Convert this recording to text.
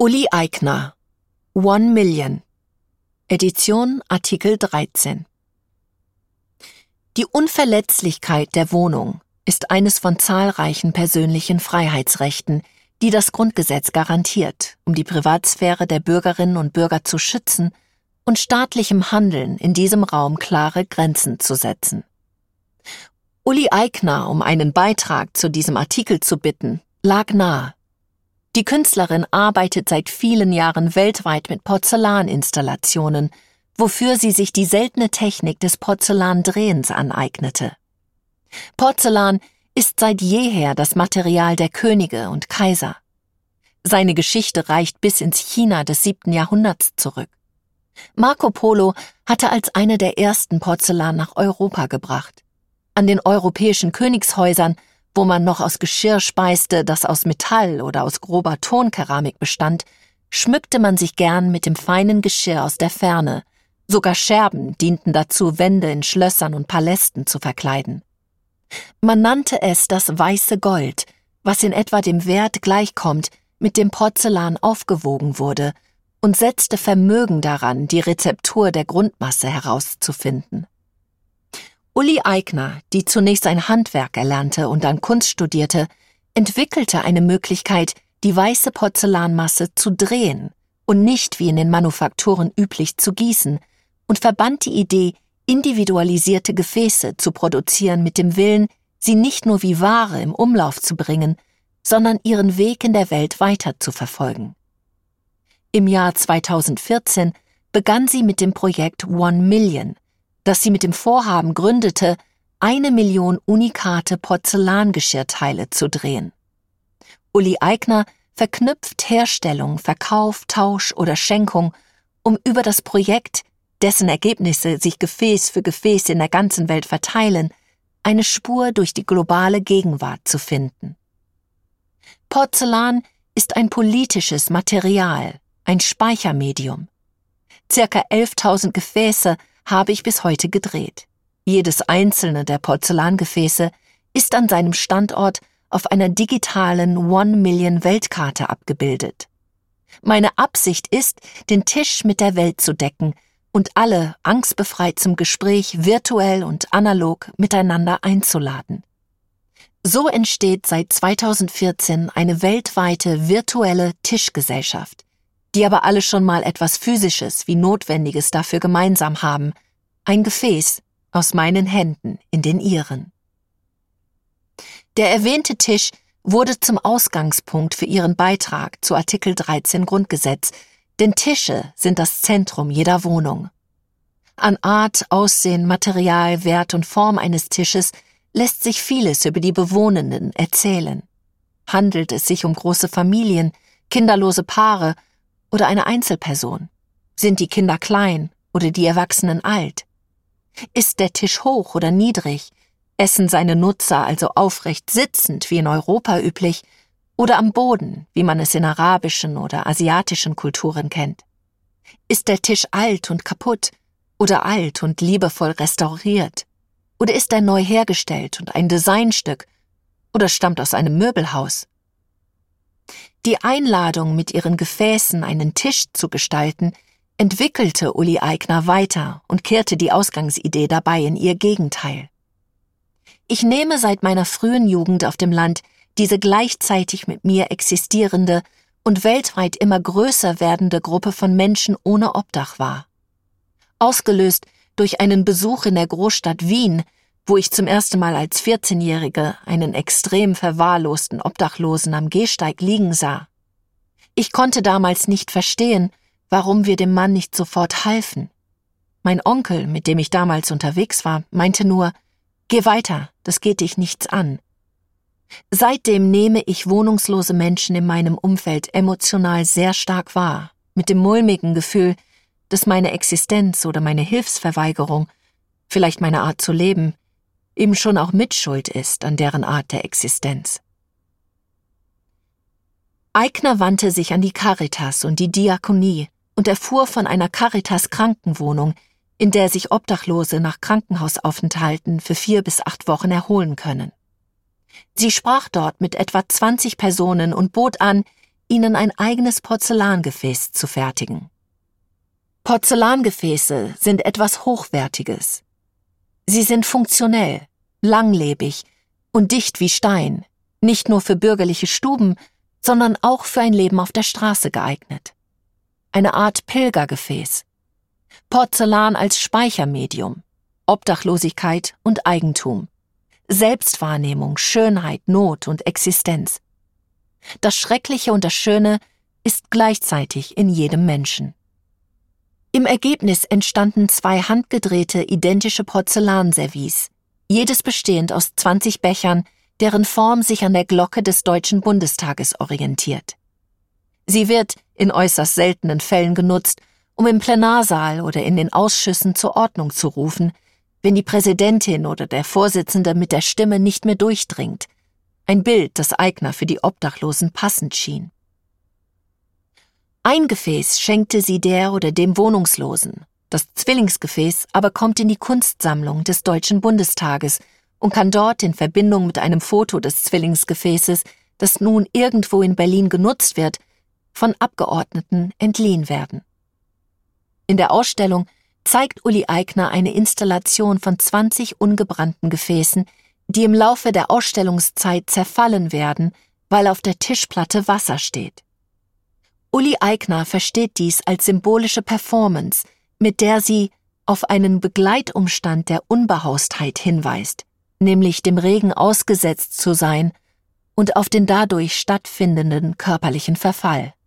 Uli Eigner, 1 Million, Edition Artikel 13. Die Unverletzlichkeit der Wohnung ist eines von zahlreichen persönlichen Freiheitsrechten, die das Grundgesetz garantiert, um die Privatsphäre der Bürgerinnen und Bürger zu schützen und staatlichem Handeln in diesem Raum klare Grenzen zu setzen. Uli Eigner um einen Beitrag zu diesem Artikel zu bitten, lag nahe. Die Künstlerin arbeitet seit vielen Jahren weltweit mit Porzellaninstallationen, wofür sie sich die seltene Technik des Porzellandrehens aneignete. Porzellan ist seit jeher das Material der Könige und Kaiser. Seine Geschichte reicht bis ins China des 7. Jahrhunderts zurück. Marco Polo hatte als einer der ersten Porzellan nach Europa gebracht. An den europäischen Königshäusern, wo man noch aus Geschirr speiste, das aus Metall oder aus grober Tonkeramik bestand, schmückte man sich gern mit dem feinen Geschirr aus der Ferne. Sogar Scherben dienten dazu, Wände in Schlössern und Palästen zu verkleiden. Man nannte es das weiße Gold, was in etwa dem Wert gleichkommt, mit dem Porzellan aufgewogen wurde, und setzte Vermögen daran, die Rezeptur der Grundmasse herauszufinden. Uli Eigner, die zunächst ein Handwerk erlernte und dann Kunst studierte, entwickelte eine Möglichkeit, die weiße Porzellanmasse zu drehen und nicht wie in den Manufakturen üblich zu gießen, und verband die Idee, individualisierte Gefäße zu produzieren mit dem Willen, sie nicht nur wie Ware im Umlauf zu bringen, sondern ihren Weg in der Welt weiter zu verfolgen. Im Jahr 2014 begann sie mit dem Projekt 1 Million, das sie mit dem Vorhaben gründete, 1 Million unikate Porzellangeschirrteile zu drehen. Uli Eigner verknüpft Herstellung, Verkauf, Tausch oder Schenkung, um über das Projekt, dessen Ergebnisse sich Gefäß für Gefäß in der ganzen Welt verteilen, eine Spur durch die globale Gegenwart zu finden. Porzellan ist ein politisches Material, ein Speichermedium. Circa 11.000 Gefäße habe ich bis heute gedreht. Jedes einzelne der Porzellangefäße ist an seinem Standort auf einer digitalen 1 Million Weltkarte abgebildet. Meine Absicht ist, den Tisch mit der Welt zu decken und alle angstbefreit zum Gespräch virtuell und analog miteinander einzuladen. So entsteht seit 2014 eine weltweite virtuelle Tischgesellschaft, die aber alle schon mal etwas Physisches wie Notwendiges dafür gemeinsam haben, ein Gefäß aus meinen Händen in den ihren. Der erwähnte Tisch wurde zum Ausgangspunkt für ihren Beitrag zu Artikel 13 Grundgesetz, denn Tische sind das Zentrum jeder Wohnung. An Art, Aussehen, Material, Wert und Form eines Tisches lässt sich vieles über die Bewohnenden erzählen. Handelt es sich um große Familien, kinderlose Paare oder eine Einzelperson? Sind die Kinder klein oder die Erwachsenen alt? Ist der Tisch hoch oder niedrig? Essen seine Nutzer also aufrecht sitzend, wie in Europa üblich, oder am Boden, wie man es in arabischen oder asiatischen Kulturen kennt? Ist der Tisch alt und kaputt oder alt und liebevoll restauriert? Oder ist er neu hergestellt und ein Designstück oder stammt aus einem Möbelhaus? Die Einladung, mit ihren Gefäßen einen Tisch zu gestalten, entwickelte Uli Eigner weiter und kehrte die Ausgangsidee dabei in ihr Gegenteil. Ich nehme seit meiner frühen Jugend auf dem Land diese gleichzeitig mit mir existierende und weltweit immer größer werdende Gruppe von Menschen ohne Obdach wahr. Ausgelöst durch einen Besuch in der Großstadt Wien, wo ich zum ersten Mal als 14-Jährige einen extrem verwahrlosten Obdachlosen am Gehsteig liegen sah. Ich konnte damals nicht verstehen, warum wir dem Mann nicht sofort halfen. Mein Onkel, mit dem ich damals unterwegs war, meinte nur, »Geh weiter, das geht dich nichts an.« Seitdem nehme ich wohnungslose Menschen in meinem Umfeld emotional sehr stark wahr, mit dem mulmigen Gefühl, dass meine Existenz oder meine Hilfsverweigerung, vielleicht meine Art zu leben, eben schon auch Mitschuld ist an deren Art der Existenz. Eigner wandte sich an die Caritas und die Diakonie und erfuhr von einer Caritas-Krankenwohnung, in der sich Obdachlose nach Krankenhausaufenthalten für 4 bis 8 Wochen erholen können. Sie sprach dort mit etwa 20 Personen und bot an, ihnen ein eigenes Porzellangefäß zu fertigen. Porzellangefäße sind etwas Hochwertiges. Sie sind funktionell, langlebig und dicht wie Stein, nicht nur für bürgerliche Stuben, sondern auch für ein Leben auf der Straße geeignet. Eine Art Pilgergefäß. Porzellan als Speichermedium, Obdachlosigkeit und Eigentum, Selbstwahrnehmung, Schönheit, Not und Existenz. Das Schreckliche und das Schöne ist gleichzeitig in jedem Menschen. Im Ergebnis entstanden 2 handgedrehte, identische Porzellanservice, jedes bestehend aus 20 Bechern, deren Form sich an der Glocke des Deutschen Bundestages orientiert. Sie wird in äußerst seltenen Fällen genutzt, um im Plenarsaal oder in den Ausschüssen zur Ordnung zu rufen, wenn die Präsidentin oder der Vorsitzende mit der Stimme nicht mehr durchdringt. Ein Bild, das Aigner für die Obdachlosen passend schien. Ein Gefäß schenkte sie der oder dem Wohnungslosen. Das Zwillingsgefäß aber kommt in die Kunstsammlung des Deutschen Bundestages und kann dort in Verbindung mit einem Foto des Zwillingsgefäßes, das nun irgendwo in Berlin genutzt wird, von Abgeordneten entliehen werden. In der Ausstellung zeigt Uli Aigner eine Installation von 20 ungebrannten Gefäßen, die im Laufe der Ausstellungszeit zerfallen werden, weil auf der Tischplatte Wasser steht. Uli Aigner versteht dies als symbolische Performance, mit der sie auf einen Begleitumstand der Unbehaustheit hinweist, nämlich dem Regen ausgesetzt zu sein und auf den dadurch stattfindenden körperlichen Verfall.